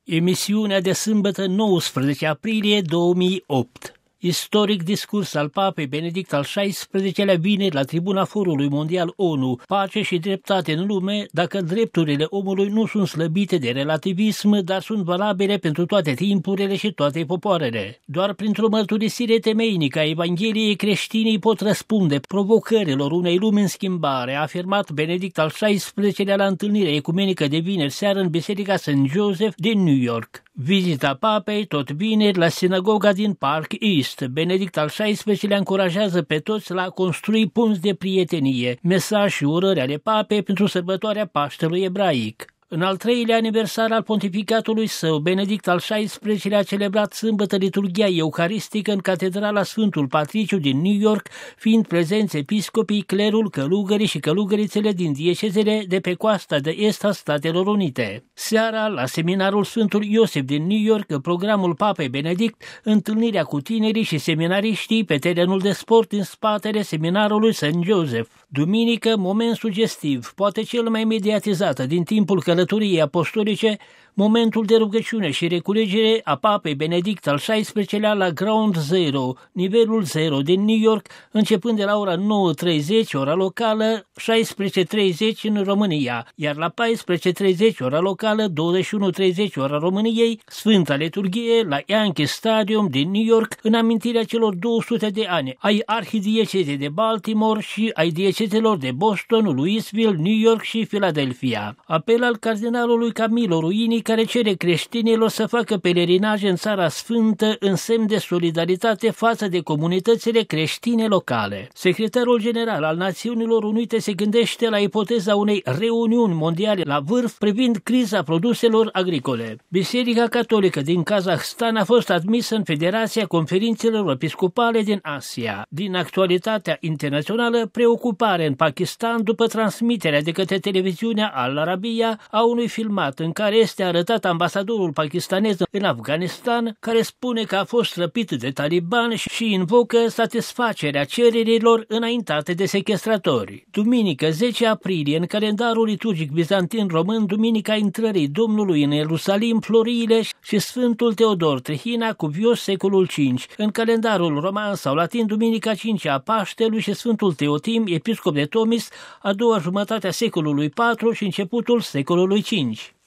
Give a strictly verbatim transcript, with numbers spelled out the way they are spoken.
Emisiunea de sâmbătă nouăsprezece aprilie două mii opt. Istoric discurs al Papei Benedict al șaisprezecelea vineri la tribuna Forului Mondial ONU, Pace și dreptate în lume, dacă drepturile omului nu sunt slăbite de relativism, dar sunt valabile pentru toate timpurile și toate popoarele. Doar printr-o mărturisire temeinică a Evangheliei, creștinii pot răspunde provocărilor unei lumi în schimbare, a afirmat Benedict al șaisprezecelea la întâlnirea ecumenică de vineri seară în Biserica Saint Joseph din New York. Vizita Papei tot vineri la sinagoga din Park East. Benedict al șaisprezecelea încurajează pe toți la a construi punți de prietenie, mesaj și urări ale Papei pentru sărbătoarea Paștelui ebraic. În al treilea aniversar al pontificatului său, Benedict al șaisprezecelea a celebrat sâmbătă liturghia eucaristică în Catedrala Sfântul Patriciu din New York, fiind prezenți episcopii, clerul, călugării și călugărițele din diecezele de pe coasta de est a Statelor Unite. Seara, la seminarul Sfântul Iosif din New York, în programul Papei Benedict, întâlnirea cu tinerii și seminariștii pe terenul de sport din spatele seminarului Saint Joseph. Duminică, moment sugestiv, poate cel mai mediatizat din timpul călătoriei apostolice, momentul de rugăciune și reculegere a Papei Benedict al șaisprezecelea la Ground Zero, nivelul zero din New York, începând de la ora nouă treizeci, ora locală, șaisprezece treizeci în România, iar la paisprezece treizeci, ora locală, douăzeci și unu treizeci, ora României, Sfânta Liturghie la Yankee Stadium din New York, în amintirea celor două sute de ani ai arhidiecezei de Baltimore și ai diecezelor de Boston, Louisville, New York și Philadelphia. Apel al cardinalului Camilo Ruini, care cere creștinilor să facă pelerinaje în Țara Sfântă în semn de solidaritate față de comunitățile creștine locale. Secretarul general al Națiunilor Unite se gândește la ipoteza unei reuniuni mondiale la vârf privind criza produselor agricole. Biserica Catolică din Kazahstan a fost admisă în Federația Conferințelor Episcopale din Asia. Din actualitatea internațională, preocupare în Pakistan după transmiterea de către televiziunea Al Arabiya a unui filmat în care este arătat ambasadorul pakistanez în Afganistan, care spune că a fost răpit de talibani și invocă satisfacerea cererilor înaintate de sechestratori. Duminică zece aprilie, în calendarul liturgic bizantin român, Duminica intrării Domnului în Ierusalim, Floriile și Sfântul Teodor Trihina, cuvios secolul cinci. În calendarul roman sau latin, Duminica cincea a Paștelui și Sfântul Teotim, episcop de Tomis, a doua jumătate a secolului patru și începutul secolului cinci.